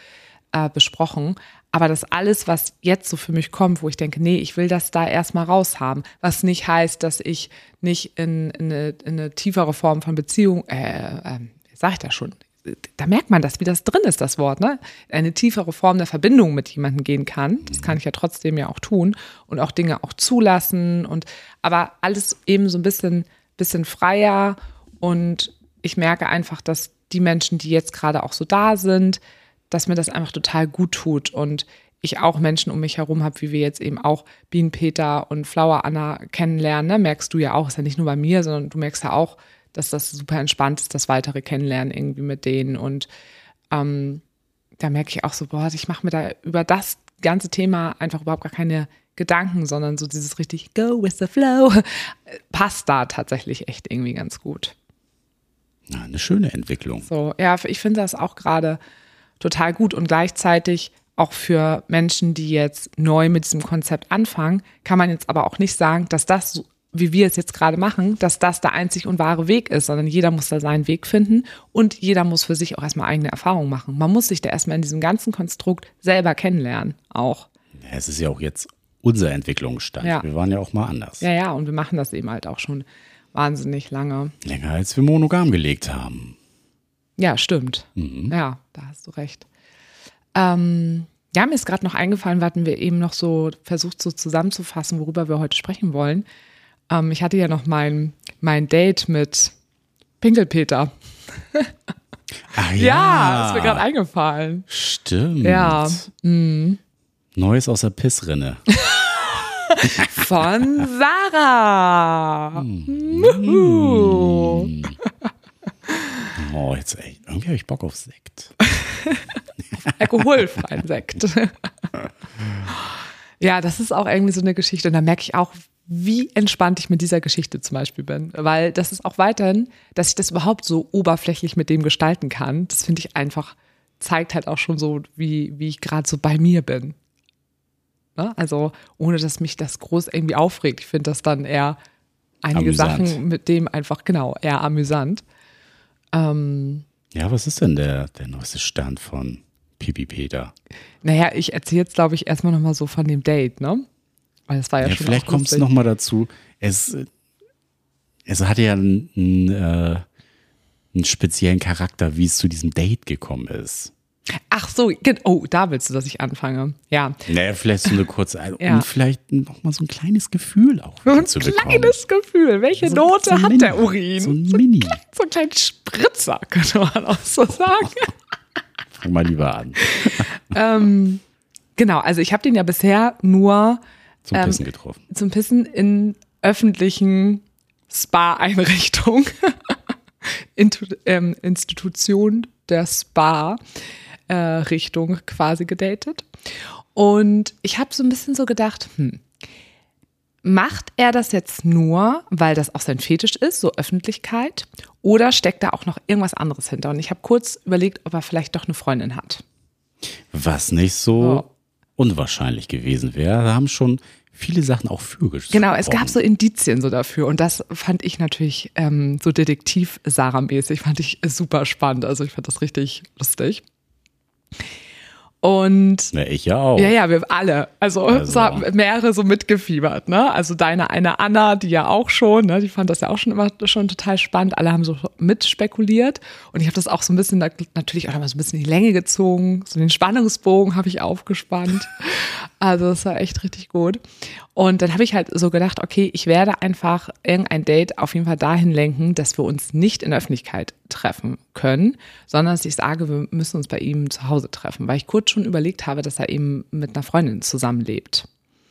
besprochen. Aber das alles, was jetzt so für mich kommt, wo ich denke, nee, ich will das da erstmal raushaben. Was nicht heißt, dass ich nicht in eine tiefere Form von Beziehung, sag ich das schon, da merkt man das, wie das drin ist, das Wort, ne? Eine tiefere Form der Verbindung mit jemandem gehen kann. Das kann ich ja trotzdem ja auch tun und auch Dinge auch zulassen aber alles eben so ein bisschen freier und ich merke einfach, dass die Menschen, die jetzt gerade auch so da sind, dass mir das einfach total gut tut und ich auch Menschen um mich herum habe, wie wir jetzt eben auch Bienen Peter und Flower Anna kennenlernen, ne? Merkst du ja auch, ist ja nicht nur bei mir, sondern du merkst ja auch, dass das super entspannt ist, das weitere Kennenlernen irgendwie mit denen und da merke ich auch so, ich mache mir da über das ganze Thema einfach überhaupt gar keine Gedanken, sondern so dieses richtig go with the flow passt da tatsächlich echt irgendwie ganz gut. Ja, eine schöne Entwicklung. So, ja, ich finde das auch gerade total gut und gleichzeitig auch für Menschen, die jetzt neu mit diesem Konzept anfangen, kann man jetzt aber auch nicht sagen, dass das so, wie wir es jetzt gerade machen, dass das der einzig und wahre Weg ist, sondern jeder muss da seinen Weg finden und jeder muss für sich auch erstmal eigene Erfahrungen machen. Man muss sich da erstmal in diesem ganzen Konstrukt selber kennenlernen auch. Ja, es ist ja auch jetzt unser Entwicklungsstand. Ja. Wir waren ja auch mal anders. Ja, und wir machen das eben halt auch schon wahnsinnig lange. Länger als wir monogam gelegt haben. Ja, stimmt. Ja, da hast du recht. Ja, mir ist gerade noch eingefallen, hatten wir eben noch so versucht so zusammenzufassen, worüber wir heute sprechen wollen. Ich hatte ja noch mein Date mit Pinkelpeter. Ach Ja, ist mir gerade eingefallen. Stimmt. Ja. Neues aus der Pissrinne. Von Sarah. Oh, jetzt ey, irgendwie habe ich Bock auf Sekt. Alkoholfreien Sekt. Ja, das ist auch irgendwie so eine Geschichte. Und da merke ich auch, wie entspannt ich mit dieser Geschichte zum Beispiel bin. Weil das ist auch weiterhin, dass ich das überhaupt so oberflächlich mit dem gestalten kann. Das finde ich einfach, zeigt halt auch schon so, wie ich gerade so bei mir bin. Ne? Also ohne, dass mich das groß irgendwie aufregt. Ich finde das dann eher einige amüsant. Sachen mit dem einfach, genau, eher amüsant. Ja, was ist denn der neueste Stand von Pipi Peter? Naja, ich erzähle jetzt, glaube ich, erstmal nochmal so von dem Date, ne? Weil das war ja schon vielleicht kommt es nochmal dazu. Es hatte ja einen speziellen Charakter, wie es zu diesem Date gekommen ist. Ach so, oh, da willst du, dass ich anfange. Ja. Naja, vielleicht so eine kurze, Ja. und vielleicht nochmal so ein kleines Gefühl auch wieder zu bekommen. Ein kleines Gefühl. Welche Note ein hat Mini, der Urin? So ein Mini. So ein kleiner Spritzer, könnte man auch so sagen. Fang mal lieber an. Genau, also ich habe den ja bisher nur Zum Pissen getroffen. zum Pissen in öffentlichen Spa-Einrichtungen, Institution der Spa-Richtung quasi gedatet. Und ich habe so ein bisschen so gedacht, macht er das jetzt nur, weil das auch sein Fetisch ist, so Öffentlichkeit, oder steckt da auch noch irgendwas anderes hinter? Und ich habe kurz überlegt, ob er vielleicht doch eine Freundin hat. Was nicht so unwahrscheinlich gewesen wäre. Da haben schon viele Sachen auch für gesprochen. Genau, es gab so Indizien so dafür und das fand ich natürlich so Detektiv-Sarah-mäßig, fand ich super spannend. Also ich fand das richtig lustig. Und Na, ich ja auch. ja, wir alle. Also es haben mehrere so mitgefiebert, ne? Also deine eine Anna, die ja auch schon, ne? Die fand das ja auch schon immer schon total spannend. Alle haben so mitspekuliert und ich habe das auch so ein bisschen natürlich auch immer so ein bisschen in die Länge gezogen. So den Spannungsbogen habe ich aufgespannt. Also das war echt richtig gut. Und dann habe ich halt so gedacht, okay, ich werde einfach irgendein Date auf jeden Fall dahin lenken, dass wir uns nicht in der Öffentlichkeit treffen können, sondern dass ich sage, wir müssen uns bei ihm zu Hause treffen, weil ich kurz schon überlegt habe, dass er eben mit einer Freundin zusammenlebt.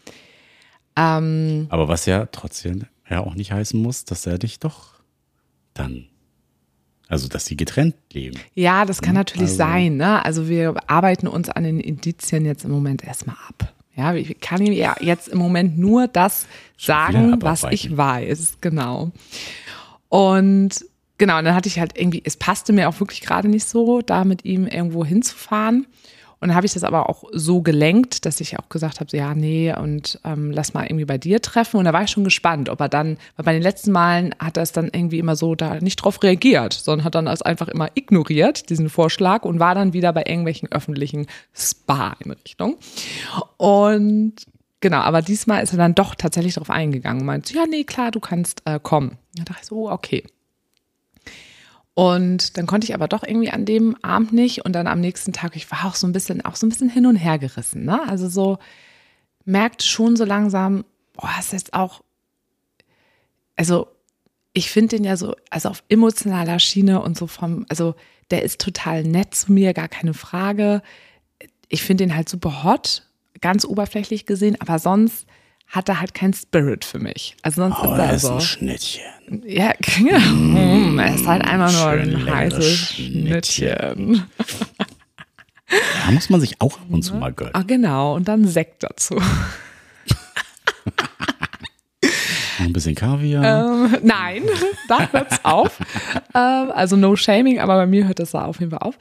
Aber was ja trotzdem ja auch nicht heißen muss, dass er dich doch dann, also dass sie getrennt leben. Ja, das kann natürlich sein, ne? Also wir arbeiten uns an den Indizien jetzt im Moment erstmal ab. Ja, ich kann ihm ja jetzt im Moment nur das sagen, was ich weiß, genau. Und genau, dann hatte ich halt irgendwie, es passte mir auch wirklich gerade nicht so, da mit ihm irgendwo hinzufahren. Und dann habe ich das aber auch so gelenkt, dass ich auch gesagt habe, so, ja, nee, und lass mal irgendwie bei dir treffen. Und da war ich schon gespannt, ob er dann, weil bei den letzten Malen hat er es dann irgendwie immer so da nicht drauf reagiert, sondern hat dann das einfach immer ignoriert, diesen Vorschlag, und war dann wieder bei irgendwelchen öffentlichen Spa-Einrichtungen. Und genau, aber diesmal ist er dann doch tatsächlich darauf eingegangen und meinte, ja, nee, klar, du kannst kommen. Da dachte ich so, oh, okay. Und dann konnte ich aber doch irgendwie an dem Abend nicht, und dann am nächsten Tag, ich war auch so ein bisschen hin und her gerissen, ne? Also so, merkt schon so langsam, boah, ist jetzt auch, also ich finde den ja so, also auf emotionaler Schiene und so also der ist total nett zu mir, gar keine Frage. Ich finde den halt super hot, ganz oberflächlich gesehen, aber sonst hat er halt keinen Spirit für mich. Also sonst ist er ist so ein Schnittchen. Ja, er ist halt einfach nur ein heißes Schnittchen. Da muss man sich auch ab und zu mal gönnen. Ah, genau, und dann Sekt dazu. Noch ein bisschen Kaviar. Nein, da hört's auf. Also no shaming, aber bei mir hört das da auf jeden Fall auf.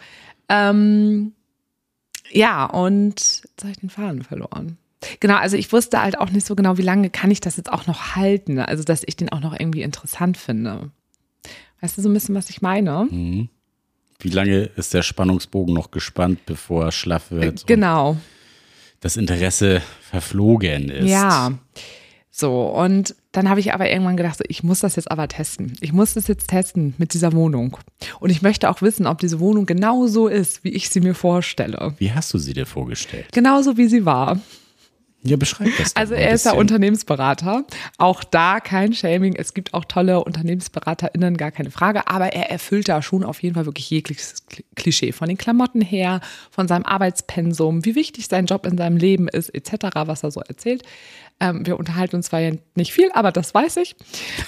Ja, und jetzt habe ich den Faden verloren. Genau, also ich wusste halt auch nicht so genau, wie lange kann ich das jetzt auch noch halten. Also, dass ich den auch noch irgendwie interessant finde. Weißt du so ein bisschen, was ich meine? Mhm. Wie lange ist der Spannungsbogen noch gespannt, bevor er schlaff wird? Genau. Und das Interesse verflogen ist. Ja, so, und dann habe ich aber irgendwann gedacht, so, ich muss das jetzt aber testen. Ich muss das jetzt testen mit dieser Wohnung. Und ich möchte auch wissen, ob diese Wohnung genau so ist, wie ich sie mir vorstelle. Wie hast du sie dir vorgestellt? Genauso, wie sie war. Ja, beschreib das doch Also mal er ein ist ja bisschen. Unternehmensberater. Auch da kein Shaming. Es gibt auch tolle UnternehmensberaterInnen, gar keine Frage. Aber er erfüllt da schon auf jeden Fall wirklich jegliches Klischee. Von den Klamotten her, von seinem Arbeitspensum, wie wichtig sein Job in seinem Leben ist, etc., was er so erzählt. Wir unterhalten uns zwar ja nicht viel, aber das weiß ich.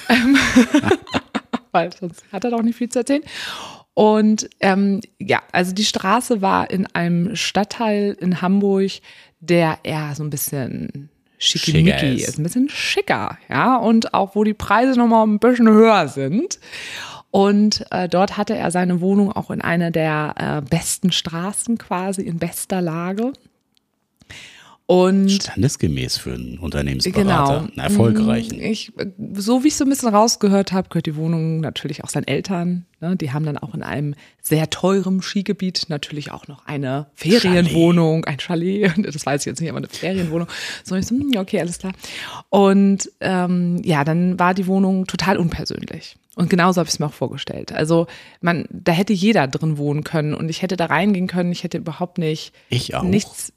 Weil sonst hat er doch nicht viel zu erzählen. Und ja, also die Straße war in einem Stadtteil in Hamburg, der eher so ein bisschen schickimicki ist, ein bisschen schicker, ja, und auch wo die Preise nochmal ein bisschen höher sind. Und dort hatte er seine Wohnung auch in einer der besten Straßen quasi, in bester Lage. Und standesgemäß für einen Unternehmensberater, genau, einen erfolgreichen. So wie ich so ein bisschen rausgehört habe, gehört die Wohnung natürlich auch seinen Eltern. Ne? Die haben dann auch in einem sehr teuren Skigebiet natürlich auch noch eine Ferienwohnung, ein Chalet. Das weiß ich jetzt nicht, aber eine Ferienwohnung. So, ich so, okay, alles klar. Und ja, dann war die Wohnung total unpersönlich. Und genauso habe ich es mir auch vorgestellt. Also da hätte jeder drin wohnen können und ich hätte da reingehen können. Ich hätte überhaupt nicht Ich auch. nichts.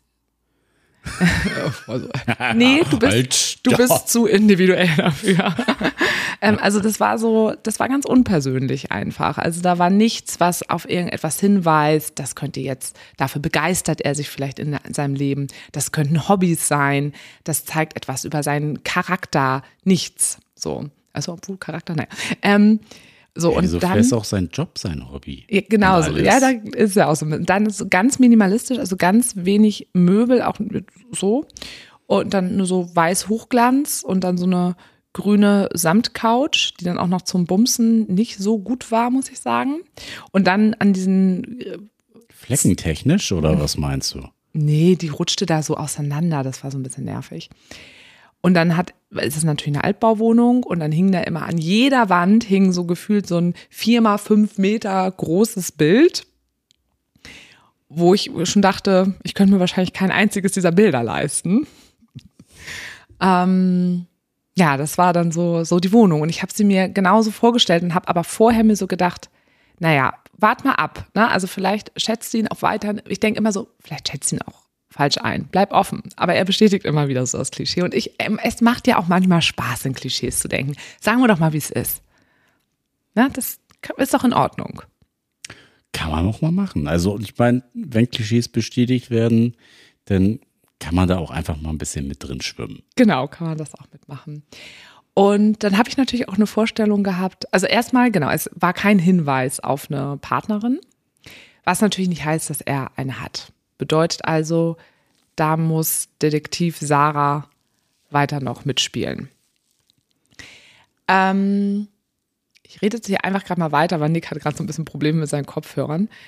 Nee, du bist zu individuell dafür. Also das war ganz unpersönlich einfach. Also da war nichts, was auf irgendetwas hinweist. Das könnte jetzt, dafür begeistert er sich vielleicht in seinem Leben. Das könnten Hobbys sein. Das zeigt etwas über seinen Charakter. Nichts. So. Also obwohl Charakter, nein. So, ja, und wieso dann ist auch sein Job sein Hobby? Ja, genau so. Ja, da ist er auch so. Dann ist ganz minimalistisch, also ganz wenig Möbel, auch so. Und dann nur so weiß Hochglanz und dann so eine grüne Samtcouch, die dann auch noch zum Bumsen nicht so gut war, muss ich sagen. Und dann an diesen Fleckentechnisch oder was meinst du? Nee, die rutschte da so auseinander. Das war so ein bisschen nervig. Und dann ist es natürlich eine Altbauwohnung und dann hing da immer an jeder Wand hing so gefühlt so ein 4x5 Meter großes Bild, wo ich schon dachte, ich könnte mir wahrscheinlich kein einziges dieser Bilder leisten. Ja, das war dann so die Wohnung und ich habe sie mir genauso vorgestellt und habe aber vorher mir so gedacht, naja, wart mal ab, ne? Also vielleicht schätzt du ihn auch weiter. Ich denke immer so, vielleicht schätzt du ihn auch falsch ein. Bleib offen. Aber er bestätigt immer wieder so das Klischee. Und es macht ja auch manchmal Spaß, in Klischees zu denken. Sagen wir doch mal, wie es ist. Na, das ist doch in Ordnung. Kann man auch mal machen. Also ich meine, wenn Klischees bestätigt werden, dann kann man da auch einfach mal ein bisschen mit drin schwimmen. Genau, kann man das auch mitmachen. Und dann habe ich natürlich auch eine Vorstellung gehabt. Also erstmal, genau, es war kein Hinweis auf eine Partnerin, was natürlich nicht heißt, dass er eine hat. Bedeutet also, da muss Detektiv Sarah weiter noch mitspielen. Ich rede jetzt hier einfach gerade mal weiter, weil Nick hat gerade so ein bisschen Probleme mit seinen Kopfhörern.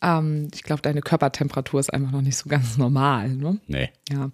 Ich glaube, deine Körpertemperatur ist einfach noch nicht so ganz normal. Ne? Nee. Ja.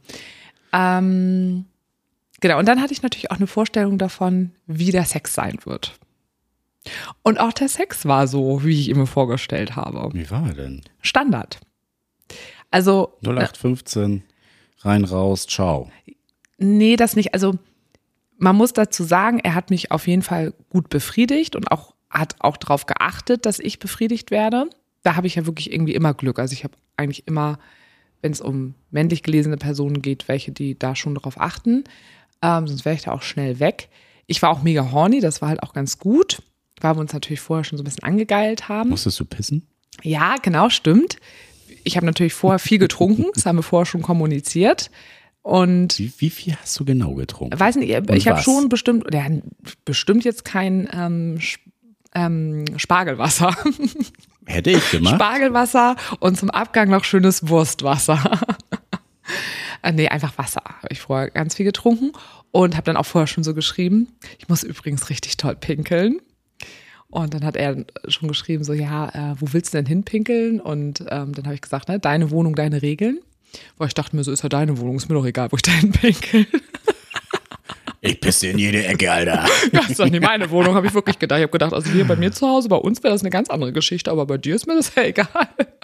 Genau, und dann hatte ich natürlich auch eine Vorstellung davon, wie der Sex sein wird. Und auch der Sex war so, wie ich ihn mir vorgestellt habe. Wie war er denn? Standard. Also 0815, rein, raus, ciao. Nee, das nicht. Also man muss dazu sagen, er hat mich auf jeden Fall gut befriedigt und hat auch darauf geachtet, dass ich befriedigt werde. Da habe ich ja wirklich irgendwie immer Glück. Also ich habe eigentlich immer, wenn es um männlich gelesene Personen geht, welche, die da schon darauf achten. Sonst wäre ich da auch schnell weg. Ich war auch mega horny, das war halt auch ganz gut, weil wir uns natürlich vorher schon so ein bisschen angegeilt haben. Musstest du pissen? Ja, genau, stimmt. Ich habe natürlich vorher viel getrunken, das haben wir vorher schon kommuniziert. Und wie viel hast du genau getrunken? Weiß nicht, ich habe schon bestimmt jetzt kein Spargelwasser. Hätte ich gemacht. Spargelwasser und zum Abgang noch schönes Wurstwasser. Nee, einfach Wasser. Habe ich vorher ganz viel getrunken und habe dann auch vorher schon so geschrieben, ich muss übrigens richtig toll pinkeln. Und dann hat er schon geschrieben, so ja, wo willst du denn hinpinkeln? Und dann habe ich gesagt, ne, deine Wohnung, deine Regeln. Weil ich dachte mir, so ist ja deine Wohnung, ist mir doch egal, wo ich da hinpinkel. Ich pisse in jede Ecke, Alter. Ja, ist doch nicht meine Wohnung, habe ich wirklich gedacht. Ich habe gedacht, also hier bei mir zu Hause, bei uns wäre das eine ganz andere Geschichte, aber bei dir ist mir das ja egal.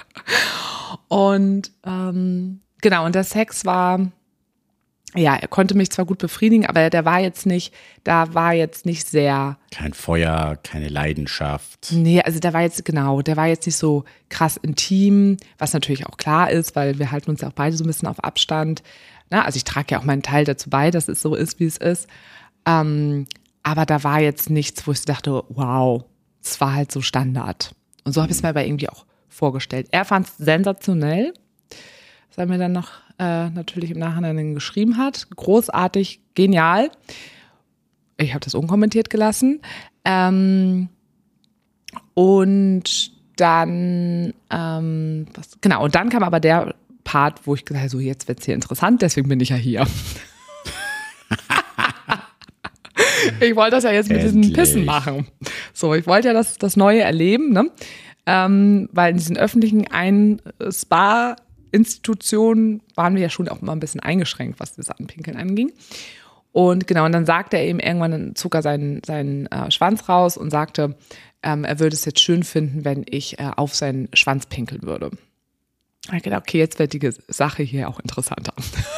Und genau, und der Sex war, ja, er konnte mich zwar gut befriedigen, aber da war jetzt nicht sehr. Kein Feuer, keine Leidenschaft. Nee, also der war jetzt nicht so krass intim, was natürlich auch klar ist, weil wir halten uns ja auch beide so ein bisschen auf Abstand. Na, also ich trage ja auch meinen Teil dazu bei, dass es so ist, wie es ist. Aber da war jetzt nichts, wo ich dachte, wow, es war halt so Standard. Und so habe ich es mir aber irgendwie auch vorgestellt. Er fand es sensationell, was er mir dann noch natürlich im Nachhinein geschrieben hat. Großartig, genial. Ich habe das unkommentiert gelassen. Und dann, und dann kam aber der Part, wo ich gesagt habe, so jetzt wird's hier interessant, deswegen bin ich ja hier. Ich wollte das ja jetzt mit diesen Pissen machen. So, ich wollte ja das Neue erleben, ne? Weil in diesen öffentlichen Spa-Institutionen waren wir ja schon auch immer ein bisschen eingeschränkt, was das Anpinkeln anging. Und genau, und dann sagte er eben irgendwann, dann zog er seinen Schwanz raus und sagte, er würde es jetzt schön finden, wenn ich auf seinen Schwanz pinkeln würde. Ich habe gedacht, okay, jetzt wird die Sache hier auch interessanter.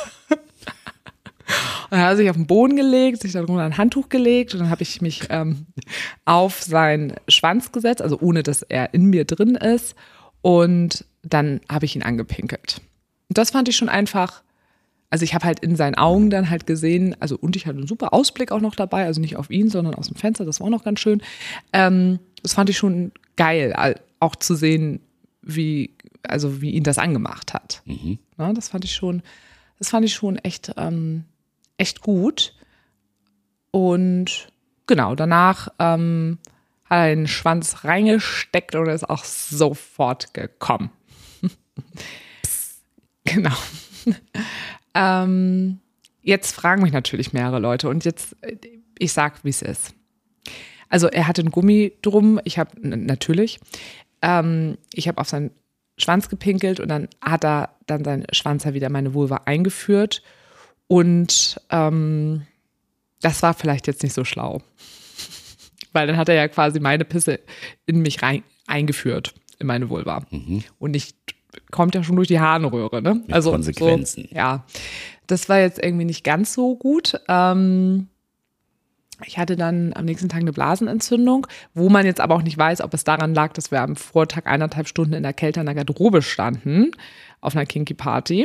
Und dann hat er sich auf den Boden gelegt, sich darunter ein Handtuch gelegt und dann habe ich mich auf seinen Schwanz gesetzt, also ohne, dass er in mir drin ist. Und dann habe ich ihn angepinkelt. Und das fand ich schon einfach, also ich habe halt in seinen Augen dann halt gesehen, also und ich hatte einen super Ausblick auch noch dabei, also nicht auf ihn, sondern aus dem Fenster, das war auch noch ganz schön. Das fand ich schon geil, auch zu sehen, wie ihn das angemacht hat. Mhm. Ja, das fand ich schon echt, echt gut. Und genau, danach hat er den Schwanz reingesteckt und ist auch sofort gekommen. Genau. Jetzt fragen mich natürlich mehrere Leute und jetzt, ich sag, wie es ist. Also er hatte einen Gummi drum, ich habe auf seinen Schwanz gepinkelt und dann hat er dann seinen Schwanz wieder in meine Vulva eingeführt und das war vielleicht jetzt nicht so schlau, weil dann hat er ja quasi meine Pisse in mich eingeführt, in meine Vulva und nicht, kommt ja schon durch die Harnröhre, ne? Mit also Konsequenzen. So, ja, das war jetzt irgendwie nicht ganz so gut. Ich hatte dann am nächsten Tag eine Blasenentzündung, wo man jetzt aber auch nicht weiß, ob es daran lag, dass wir am Vortag 1,5 Stunden in der Kälte an der Garderobe standen, auf einer Kinky-Party.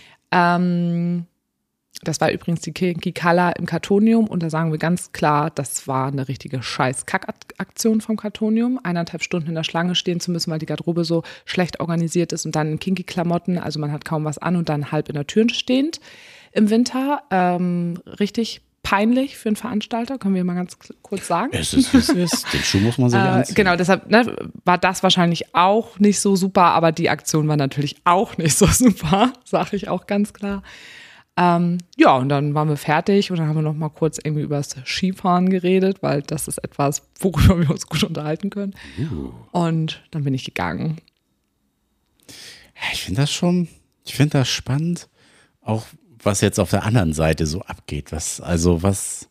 Das war übrigens die Kinky Color im Kartonium und da sagen wir ganz klar, das war eine richtige Scheiß-Kack-Aktion vom Kartonium, 1,5 Stunden in der Schlange stehen zu müssen, weil die Garderobe so schlecht organisiert ist und dann in Kinky-Klamotten, also man hat kaum was an und dann halb in der Tür stehend im Winter, richtig peinlich für einen Veranstalter, können wir mal ganz kurz sagen. Es ist, wie es ist. Den Schuh muss man sich anziehen. Genau, deshalb war das wahrscheinlich auch nicht so super, aber die Aktion war natürlich auch nicht so super, sage ich auch ganz klar. Ja, und dann waren wir fertig und dann haben wir noch mal kurz irgendwie über das Skifahren geredet, weil das ist etwas, worüber wir uns gut unterhalten können. Und dann bin ich gegangen. Ich finde das spannend, auch was jetzt auf der anderen Seite so abgeht. Was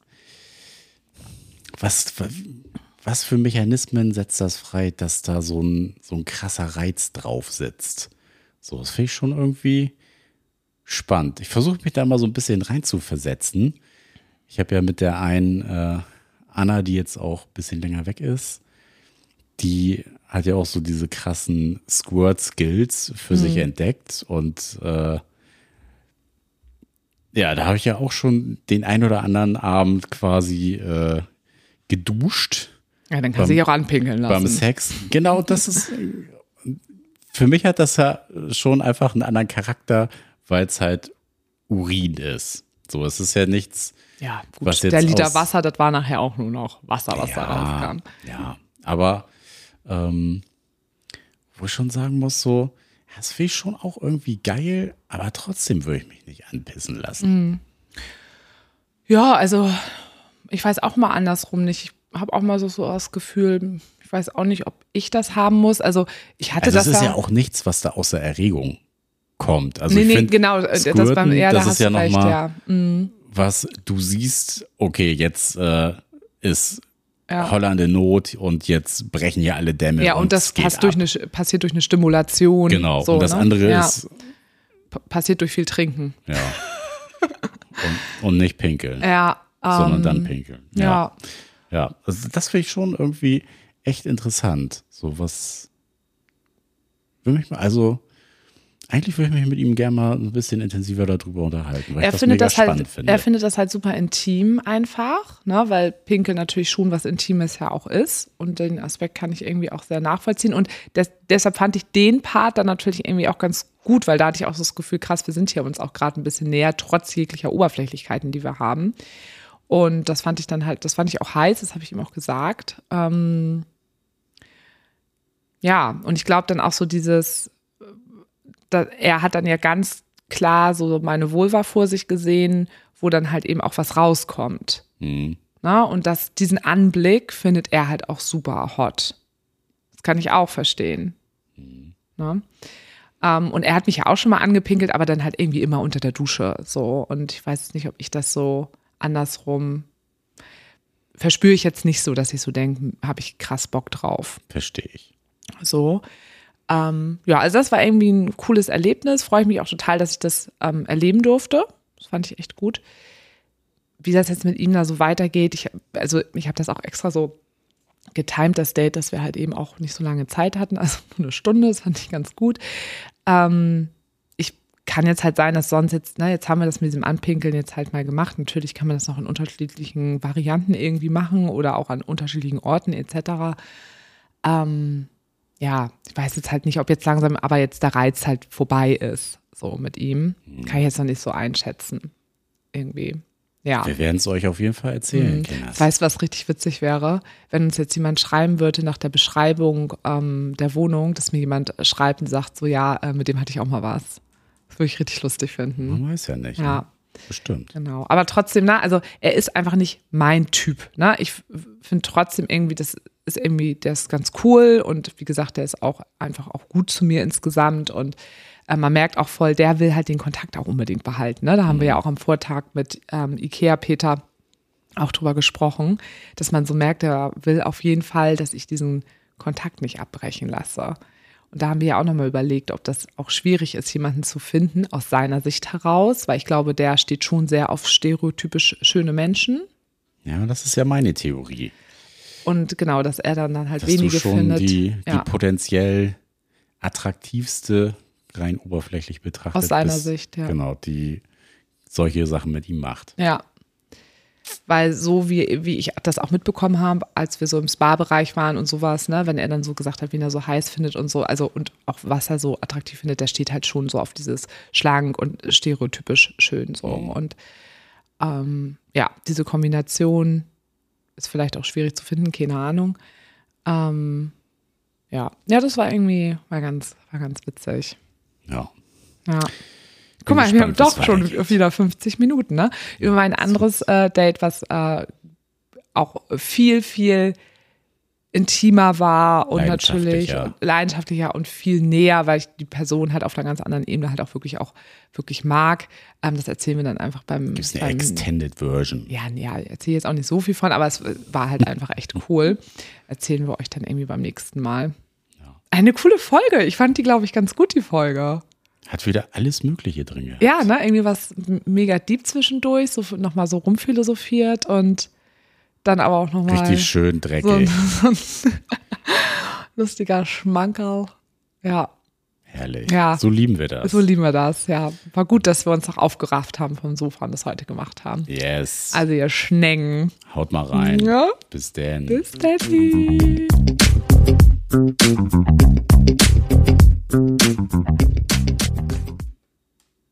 für Mechanismen setzt das frei, dass da so ein krasser Reiz drauf sitzt? So, das finde ich schon irgendwie spannend. Ich versuche mich da mal so ein bisschen rein zu versetzen. Ich habe ja mit der einen Anna, die jetzt auch ein bisschen länger weg ist, die hat ja auch so diese krassen Squirt-Skills für sich entdeckt. Und ja, da habe ich ja auch schon den ein oder anderen Abend quasi geduscht. Ja, dann kann sie sich auch anpinkeln lassen. Beim Sex. Genau, das ist, für mich hat das ja schon einfach einen anderen Charakter, weil es halt Urin ist. So, es ist ja nichts. Ja, gut, was jetzt der Liter Wasser, das war nachher auch nur noch Wasser, was da rauskam. Ja, aber wo ich schon sagen muss, so, das finde ich schon auch irgendwie geil, aber trotzdem würde ich mich nicht anpissen lassen. Ja, also ich weiß auch mal andersrum nicht. Ich habe auch mal so das Gefühl, ich weiß auch nicht, ob ich das haben muss. Also ich hatte das ist ja auch nichts, was da außer Erregung kommt. Also nee, genau, Squirten, das ist ja nochmal, ja. was du siehst, okay, jetzt ist Holland in Not und jetzt brechen hier alle Dämme. Ja, und das passiert durch eine Stimulation. Genau, so, und das andere ist passiert durch viel Trinken. Ja. und nicht pinkeln. Ja. Sondern dann pinkeln. Ja. Ja, also das finde ich schon irgendwie echt interessant. So was eigentlich würde ich mich mit ihm gerne mal ein bisschen intensiver darüber unterhalten, weil ich das mega spannend finde. Er findet das halt super intim einfach, ne, weil Pinkeln natürlich schon was Intimes ja auch ist und den Aspekt kann ich irgendwie auch sehr nachvollziehen und deshalb fand ich den Part dann natürlich irgendwie auch ganz gut, weil da hatte ich auch so das Gefühl, krass, wir sind hier uns auch gerade ein bisschen näher, trotz jeglicher Oberflächlichkeiten, die wir haben. Und das fand ich auch heiß, das habe ich ihm auch gesagt. Ja, und ich glaube dann auch so er hat dann ja ganz klar so meine Vulva vor sich gesehen, wo dann halt eben auch was rauskommt. Na, und diesen Anblick findet er halt auch super hot. Das kann ich auch verstehen. Na? Und er hat mich ja auch schon mal angepinkelt, aber dann halt irgendwie immer unter der Dusche. So. Und ich weiß jetzt nicht, ob ich das so andersrum verspüre ich jetzt nicht so, dass ich so denke, habe ich krass Bock drauf. Verstehe ich. So. Ja, also das war irgendwie ein cooles Erlebnis. Freue ich mich auch total, dass ich das erleben durfte. Das fand ich echt gut. Wie das jetzt mit ihm da so weitergeht, ich habe das auch extra so getimed, das Date, dass wir halt eben auch nicht so lange Zeit hatten, also nur eine Stunde, das fand ich ganz gut. Kann jetzt halt sein, dass sonst jetzt haben wir das mit diesem Anpinkeln jetzt halt mal gemacht. Natürlich kann man das noch in unterschiedlichen Varianten irgendwie machen oder auch an unterschiedlichen Orten etc. Ja, ich weiß jetzt halt nicht, ob jetzt langsam, aber jetzt der Reiz halt vorbei ist, so mit ihm. Kann ich jetzt noch nicht so einschätzen. Irgendwie, ja. Wir werden es euch auf jeden Fall erzählen, Kinders. Weißt du, was richtig witzig wäre? Wenn uns jetzt jemand schreiben würde nach der Beschreibung der Wohnung, dass mir jemand schreibt und sagt so, ja, mit dem hatte ich auch mal was. Das würde ich richtig lustig finden. Man weiß ja nicht. Ja. Ne? Bestimmt. Genau. Aber trotzdem, also er ist einfach nicht mein Typ. Ne? Ich finde trotzdem irgendwie, der ist ganz cool und wie gesagt, der ist auch einfach auch gut zu mir insgesamt und man merkt auch voll, der will halt den Kontakt auch unbedingt behalten. Ne? Da haben wir ja auch am Vortag mit Ikea Peter auch drüber gesprochen, dass man so merkt, er will auf jeden Fall, dass ich diesen Kontakt nicht abbrechen lasse. Und da haben wir ja auch nochmal überlegt, ob das auch schwierig ist, jemanden zu finden aus seiner Sicht heraus, weil ich glaube, der steht schon sehr auf stereotypisch schöne Menschen. Ja, das ist ja meine Theorie. Und genau, dass er dann halt dass wenige du schon findet. Die potenziell attraktivste, rein oberflächlich betrachtet aus seiner Sicht, ja. Genau, die solche Sachen mit ihm macht. Ja. Weil so wie ich das auch mitbekommen habe, als wir so im Spa-Bereich waren und sowas, ne, wenn er dann so gesagt hat, wen er so heiß findet und so, also und auch was er so attraktiv findet, der steht halt schon so auf dieses schlank und stereotypisch schön so. Und ja, diese Kombination ist vielleicht auch schwierig zu finden, keine Ahnung. Ja, das war ganz witzig. Ja. Guck mal, wir haben doch schon wieder 50 Minuten, ne? Über mein anderes Date, was auch viel, viel intimer war und natürlich Leidenschaftlicher. leidenschaftlicher und viel näher, weil ich die Person halt auf einer ganz anderen Ebene halt auch wirklich mag. Das erzählen wir dann einfach beim... Gibt's eine Extended Version? Ja, erzähle jetzt auch nicht so viel von, aber es war halt einfach echt cool. Erzählen wir euch dann irgendwie beim nächsten Mal. Ja. Eine coole Folge. Ich fand die, glaube ich, ganz gut, die Folge. Hat wieder alles Mögliche drin gehabt. Ja, ne? Irgendwie was mega deep zwischendurch, so nochmal so rumphilosophiert und dann aber auch nochmal Richtig schön dreckig. so ein lustiger Schmankerl. Ja, Herrlich. Ja. So lieben wir das. so lieben wir das. Ja, war gut, dass wir uns noch aufgerafft haben vom Sofa und das heute gemacht haben. Yes. Also ihr Schnengen. Haut mal rein. Ja. Bis dann. Bis dann.